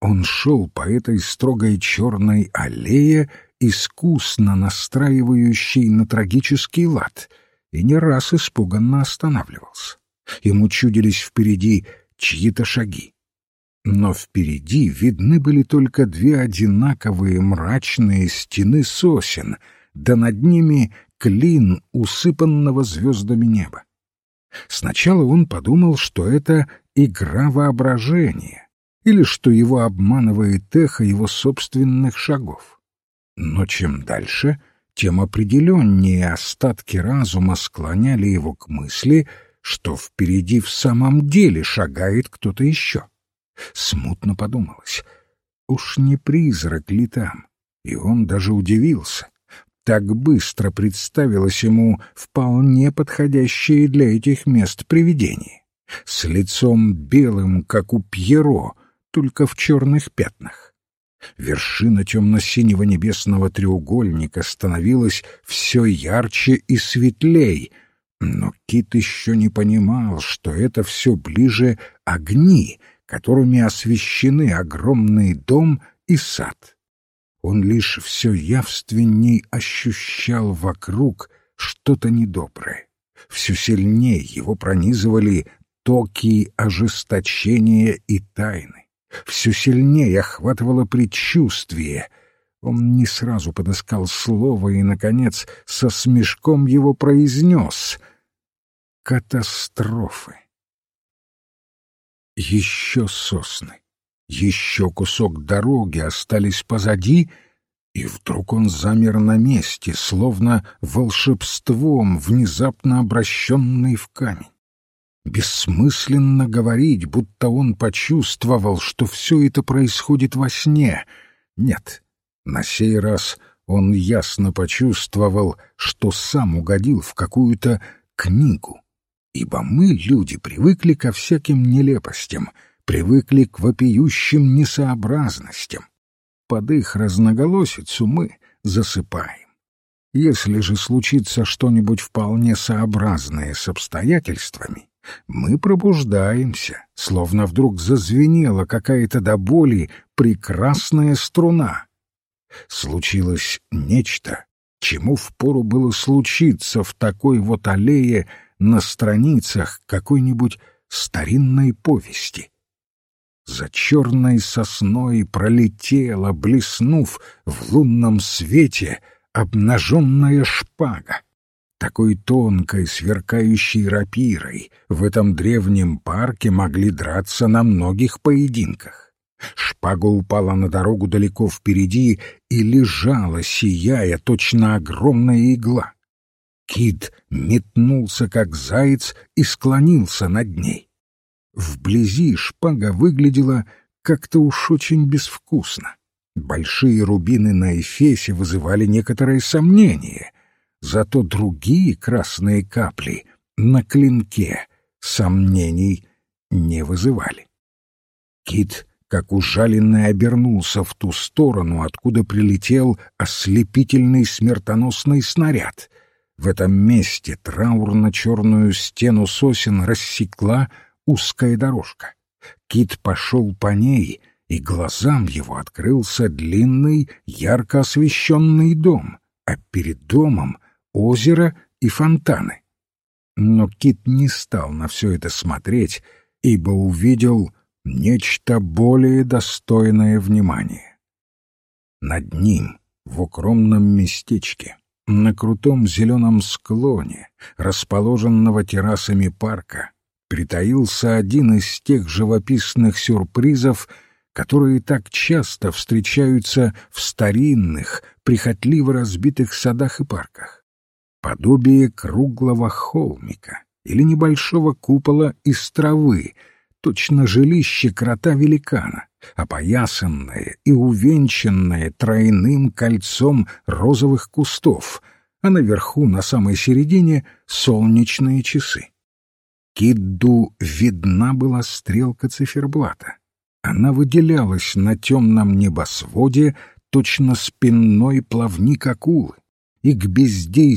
Он шел по этой строгой черной аллее, искусно настраивающей на трагический лад, и не раз испуганно останавливался. Ему чудились впереди чьи-то шаги. Но впереди видны были только две одинаковые мрачные стены сосен, да над ними клин усыпанного звездами неба. Сначала он подумал, что это игра воображения, или что его обманывает эхо его собственных шагов. Но чем дальше, тем определеннее остатки разума склоняли его к мысли, что впереди в самом деле шагает кто-то еще. Смутно подумалось, уж не призрак ли там, и он даже удивился. Так быстро представилось ему вполне подходящее для этих мест привидение, с лицом белым, как у Пьеро, только в черных пятнах. Вершина темно-синего небесного треугольника становилась все ярче и светлей, но Кит еще не понимал, что это все ближе огни, которыми освещены огромный дом и сад. Он лишь все явственней ощущал вокруг что-то недоброе. Все сильнее его пронизывали токи ожесточения и тайны. Все сильнее охватывало предчувствие. Он не сразу подыскал слово и, наконец, со смешком его произнес: «Катастрофы». Еще сосны, еще кусок дороги остались позади, и вдруг он замер на месте, словно волшебством, внезапно обращенный в камень. Бессмысленно говорить, будто он почувствовал, что все это происходит во сне. Нет, на сей раз он ясно почувствовал, что сам угодил в какую-то книгу. Ибо мы, люди, привыкли ко всяким нелепостям, привыкли к вопиющим несообразностям. Под их разноголосицу мы засыпаем. Если же случится что-нибудь вполне сообразное с обстоятельствами, мы пробуждаемся, словно вдруг зазвенела какая-то до боли прекрасная струна. Случилось нечто, чему впору было случиться в такой вот аллее на страницах какой-нибудь старинной повести. За черной сосной пролетела, блеснув в лунном свете, обнаженная шпага. Такой тонкой, сверкающей рапирой в этом древнем парке могли драться на многих поединках. Шпага упала на дорогу далеко впереди и лежала, сияя, точно огромная игла. Кит метнулся, как заяц, и склонился над ней. Вблизи шпага выглядела как-то уж очень безвкусно. Большие рубины на эфесе вызывали некоторое сомнение, зато другие красные капли на клинке сомнений не вызывали. Кит, как ужаленный, обернулся в ту сторону, откуда прилетел ослепительный смертоносный снаряд. В этом месте траурно-черную стену сосен рассекла узкая дорожка. Кит пошел по ней, и глазам его открылся длинный, ярко освещенный дом, а перед домом — озеро и фонтаны. Но Кит не стал на все это смотреть, ибо увидел нечто более достойное внимания. Над ним, в укромном местечке, на крутом зеленом склоне, расположенного террасами парка, притаился один из тех живописных сюрпризов, которые так часто встречаются в старинных, прихотливо разбитых садах и парках. Подобие круглого холмика или небольшого купола из травы, точно жилище крота-великана, опоясанное и увенчанное тройным кольцом розовых кустов, а наверху, на самой середине, солнечные часы. Кидду видна была стрелка циферблата. Она выделялась на темном небосводе точно спинной плавник акулы, и к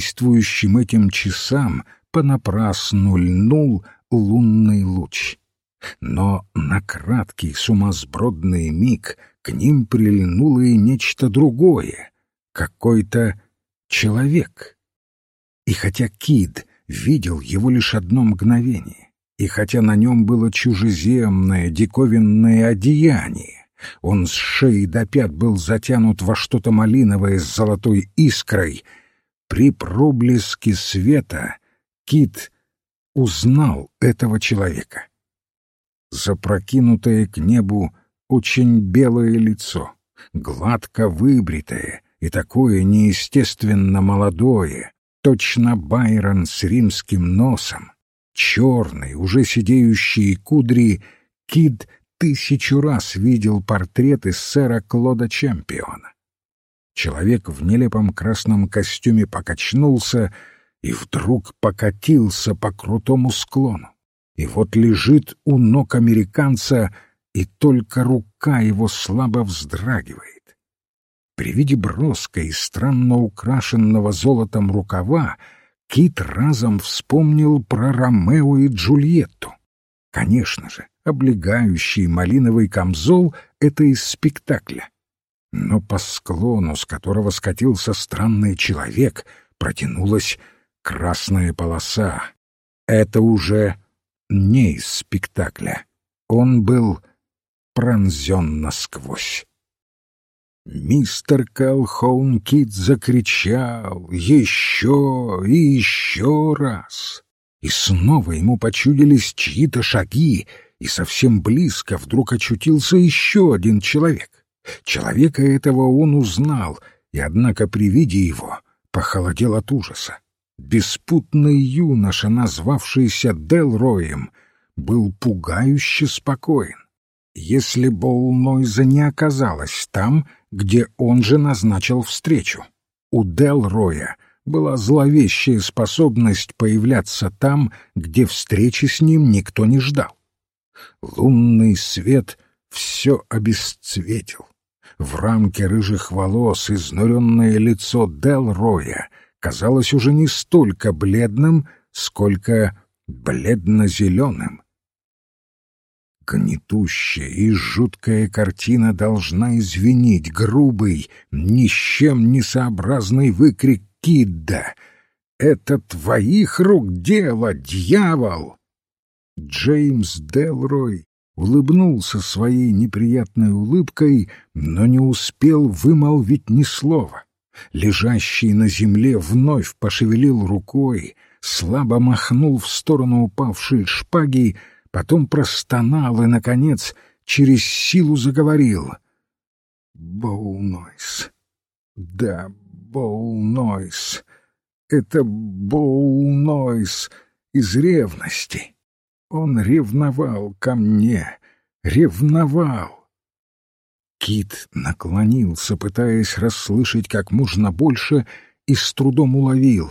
бездействующим этим часам понапрасну льнул лунный луч. Но на краткий сумасбродный миг к ним прильнуло и нечто другое, какой-то человек. И хотя Кид видел его лишь одно мгновение, и хотя на нем было чужеземное, диковинное одеяние, он с шеи до пят был затянут во что-то малиновое с золотой искрой, при проблеске света Кид узнал этого человека. Запрокинутое к небу очень белое лицо, гладко выбритое и такое неестественно молодое, точно Байрон с римским носом, черные, уже сидеющие кудри. Кид 1000 раз видел портреты сэра Клода Чемпиона. Человек в нелепом красном костюме покачнулся и вдруг покатился по крутому склону. И вот лежит у ног американца, и только рука его слабо вздрагивает. При виде броска и странно украшенного золотом рукава Кид разом вспомнил про Ромео и Джульетту. Конечно же, облегающий малиновый камзол — это из спектакля. Но по склону, с которого скатился странный человек, протянулась красная полоса. Это уже не из спектакля. Он был пронзен насквозь. Мистер Калхоун Кид закричал еще и еще раз. И снова ему почудились чьи-то шаги, и совсем близко вдруг очутился еще один человек. Человека этого он узнал, и, однако, при виде его похолодел от ужаса. Беспутный юноша, назвавшийся Делроем, был пугающе спокоен. Если Боулнойза не оказалось там, где он же назначил встречу. У Делроя была зловещая способность появляться там, где встречи с ним никто не ждал. Лунный свет все обесцветил. В рамке рыжих волос изнуренное лицо Делроя казалось уже не столько бледным, сколько бледно-зеленым. Гнетущая и жуткая картина должна извинить грубый, ни с чем не сообразный выкрик Кидда. «Это твоих рук дело, дьявол!» Джеймс Делрой улыбнулся своей неприятной улыбкой, но не успел вымолвить ни слова. Лежащий на земле вновь пошевелил рукой, слабо махнул в сторону упавшей шпаги, потом простонал и, наконец, через силу заговорил. «Боулнойз. Да, Боулнойз. Это Боулнойз из ревности. Он ревновал ко мне, ревновал». Кид наклонился, пытаясь расслышать как можно больше, и с трудом уловил.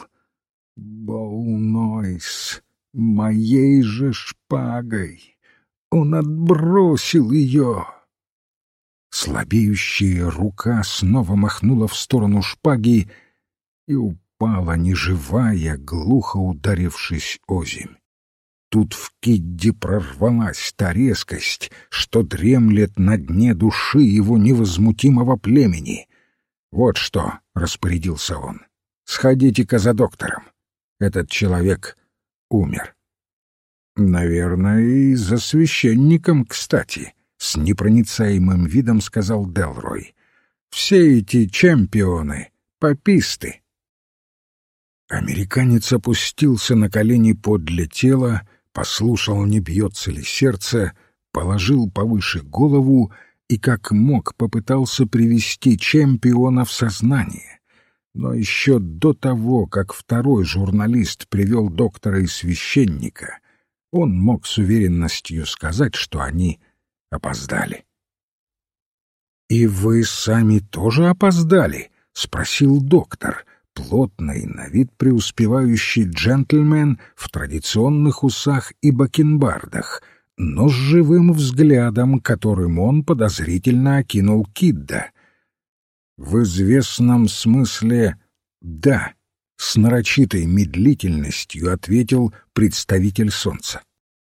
«Боулнойз. Моей же шпагой. Он отбросил ее». Слабеющая рука снова махнула в сторону шпаги и упала неживая, глухо ударившись озимь. Тут в Кидде прорвалась та резкость, что дремлет на дне души его невозмутимого племени. «Вот что», — распорядился он, — «сходите-ка за доктором. Этот человек умер». «Наверное, и за священником, кстати», — с непроницаемым видом сказал Делрой. «Все эти чемпионы — паписты». Американец опустился на колени подле тела, послушал, не бьется ли сердце, положил повыше голову и как мог попытался привести чемпиона в сознание. Но еще до того, как второй журналист привел доктора и священника, он мог с уверенностью сказать, что они опоздали. «И вы сами тоже опоздали?» — спросил доктор, плотный, на вид преуспевающий джентльмен в традиционных усах и бакенбардах, но с живым взглядом, которым он подозрительно окинул Кидда. «В известном смысле да», — с нарочитой медлительностью ответил представитель солнца.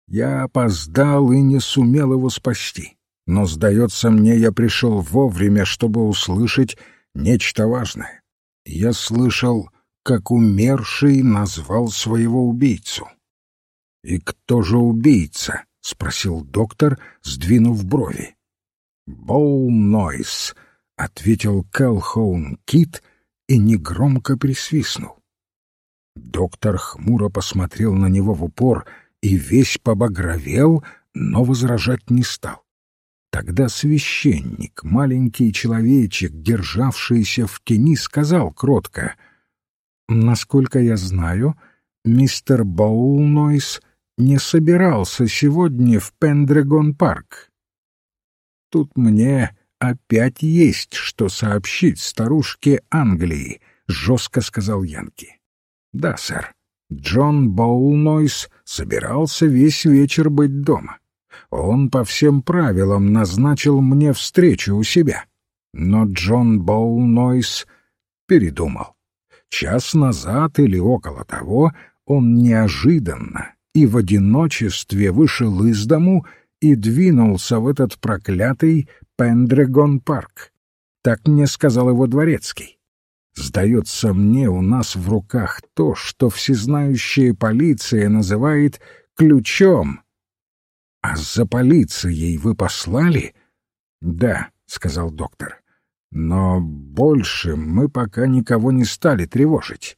Я опоздал и не сумел его спасти. Но, сдается мне, я пришел вовремя, чтобы услышать нечто важное. Я слышал, как умерший назвал своего убийцу. «И кто же убийца?» — спросил доктор, сдвинув брови. «Боул-Нойс», — ответил Калхоун Кит и негромко присвистнул. Доктор хмуро посмотрел на него в упор и весь побагровел, но возражать не стал. Тогда священник, маленький человечек, державшийся в тени, сказал кротко: «Насколько я знаю, мистер Боул-Нойс не собирался сегодня в Пендрегон-парк». «Тут мне опять есть что сообщить старушке Англии», — жестко сказал Янки. «Да, сэр, Джон Боул-Нойс собирался весь вечер быть дома. Он по всем правилам назначил мне встречу у себя. Но Джон Боул-Нойс передумал. Час назад или около того он неожиданно и в одиночестве вышел из дому и двинулся в этот проклятый Пендрегон-парк. Так мне сказал его дворецкий. Сдается мне, у нас в руках то, что всезнающая полиция называет ключом». «А за полицией вы послали?» «Да», — сказал доктор. «Но больше мы пока никого не стали тревожить».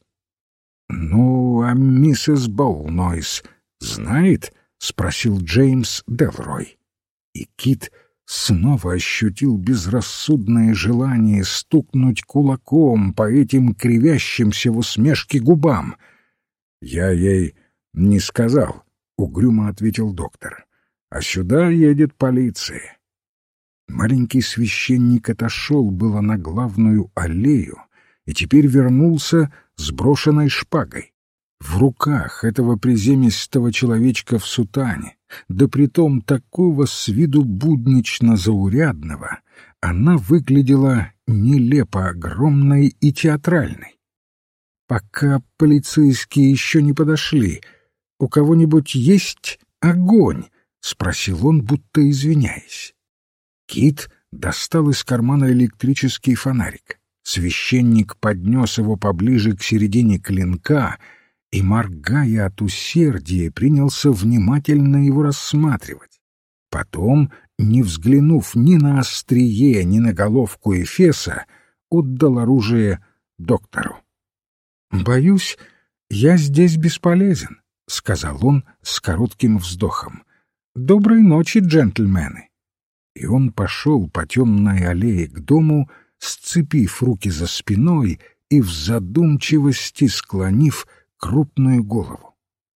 «Ну, а миссис Боул-Нойс знает?» — спросил Джеймс Делрой. И Кит снова ощутил безрассудное желание стукнуть кулаком по этим кривящимся в усмешке губам. «Я ей не сказал», — угрюмо ответил доктор. «А сюда едет полиция». Маленький священник отошел было на главную аллею и теперь вернулся с брошенной шпагой. В руках этого приземистого человечка в сутане, да притом такого с виду буднично-заурядного, она выглядела нелепо огромной и театральной. «Пока полицейские еще не подошли, у кого-нибудь есть огонь?» — спросил он, будто извиняясь. Кит достал из кармана электрический фонарик. Священник поднес его поближе к середине клинка и, моргая от усердия, принялся внимательно его рассматривать. Потом, не взглянув ни на острие, ни на головку эфеса, отдал оружие доктору. «Боюсь, я здесь бесполезен», — сказал он с коротким вздохом. «Доброй ночи, джентльмены!» И он пошел по темной аллее к дому, сцепив руки за спиной и в задумчивости склонив крупную голову.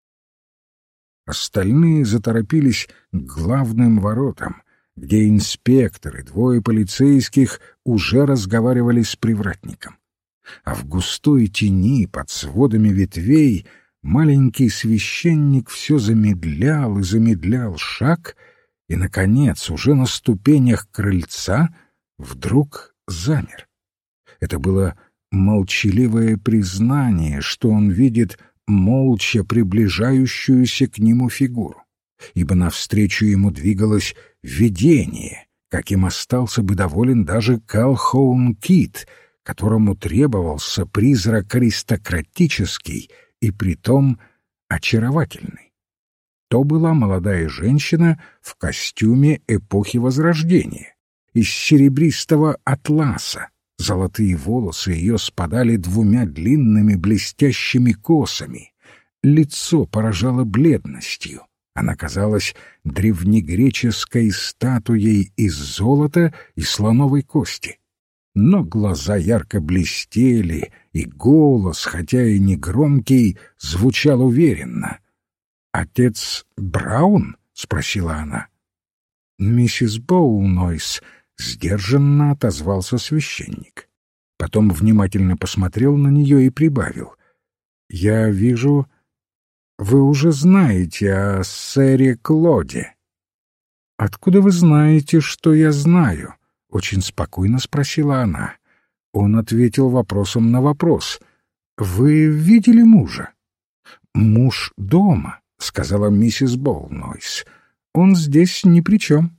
Остальные заторопились к главным воротам, где инспектор и двое полицейских уже разговаривали с привратником. А в густой тени под сводами ветвей маленький священник все замедлял и замедлял шаг, и, наконец, уже на ступенях крыльца вдруг замер. Это было молчаливое признание, что он видит молча приближающуюся к нему фигуру, ибо навстречу ему двигалось видение, каким остался бы доволен даже Калхоун Кит, которому требовался призрак аристократический и притом очаровательный. То была молодая женщина в костюме эпохи Возрождения, из серебристого атласа. Золотые волосы ее спадали двумя длинными блестящими косами. Лицо поражало бледностью. Она казалась древнегреческой статуей из золота и слоновой кости. Но глаза ярко блестели, и голос, хотя и негромкий, звучал уверенно. «Отец Браун?» — спросила она. «Миссис Боул-Нойс», — сдержанно отозвался священник. Потом внимательно посмотрел на нее и прибавил. «Я вижу, вы уже знаете о сэре Клоде». «Откуда вы знаете, что я знаю?» — очень спокойно спросила она. Он ответил вопросом на вопрос. «Вы видели мужа?» «Муж дома», — сказала миссис Боулнойс. «Он здесь ни при чем».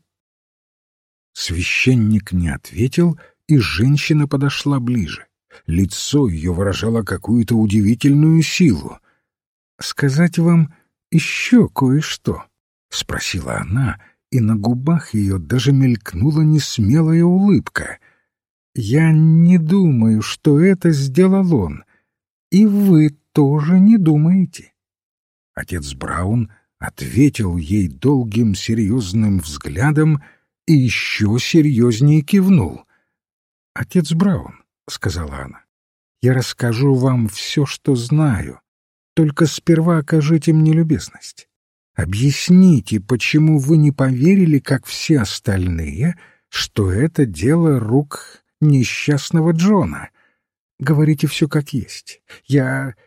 Священник не ответил, и женщина подошла ближе. Лицо ее выражало какую-то удивительную силу. «Сказать вам еще кое-что?» — спросила она, и на губах ее даже мелькнула несмелая улыбка. «Я не думаю, что это сделал он, и вы тоже не думаете». Отец Браун ответил ей долгим серьезным взглядом и еще серьезнее кивнул. «Отец Браун», — сказала она, — «я расскажу вам все, что знаю, только сперва окажите мне любезность. Объясните, почему вы не поверили, как все остальные, что это дело рук несчастного Джона. Говорите все как есть. Я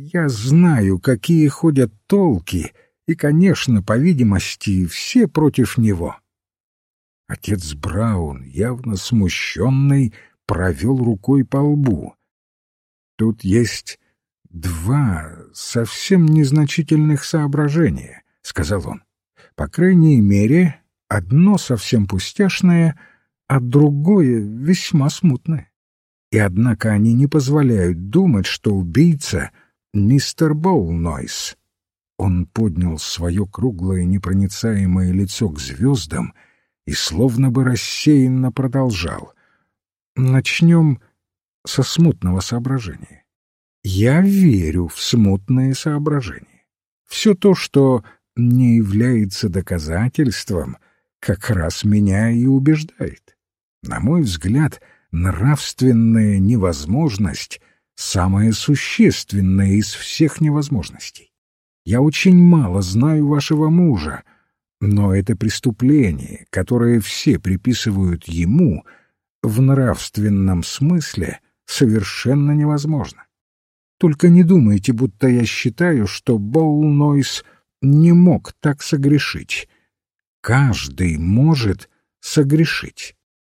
знаю, какие ходят толки, и, конечно, по видимости, все против него». Отец Браун, явно смущенный, провел рукой по лбу. «Тут есть два совсем незначительных соображения», — сказал он. «По крайней мере, одно совсем пустяшное, а другое весьма смутное. И однако они не позволяют думать, что убийца — мистер Боулнойс». Он поднял свое круглое непроницаемое лицо к звездам и словно бы рассеянно продолжал. «Начнем со смутного соображения. Я верю в смутные соображения. Все то, что не является доказательством, как раз меня и убеждает. На мой взгляд, нравственная невозможность — самая существенная из всех невозможностей. Я очень мало знаю вашего мужа, но это преступление, которое все приписывают ему, в нравственном смысле совершенно невозможно. Только не думайте, будто я считаю, что Боулнойс не мог так согрешить. Каждый может согрешить.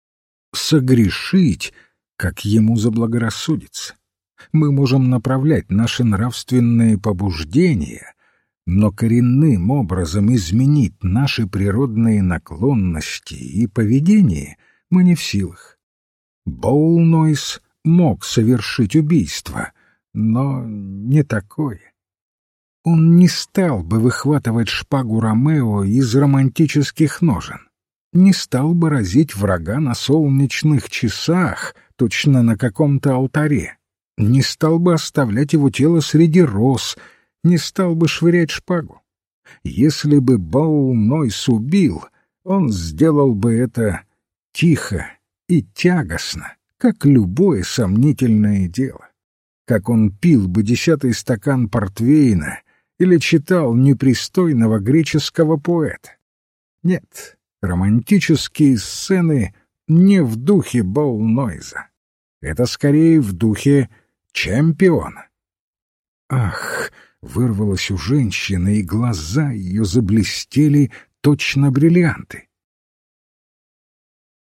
Согрешить, как ему заблагорассудится. Мы можем направлять наши нравственные побуждения, но коренным образом изменить наши природные наклонности и поведение мы не в силах. Боулнойс мог совершить убийство, но не такое. Он не стал бы выхватывать шпагу Ромео из романтических ножен, не стал бы разить врага на солнечных часах, точно на каком-то алтаре, не стал бы оставлять его тело среди роз, не стал бы швырять шпагу. Если бы Боулнойс убил, он сделал бы это тихо и тягостно, как любое сомнительное дело. Как он пил бы 10-й стакан портвейна или читал непристойного греческого поэта. Нет, романтические сцены не в духе Боулнойза. Это скорее в духе чемпиона. «Ах!» — вырвалось у женщины, и глаза ее заблестели точно бриллианты.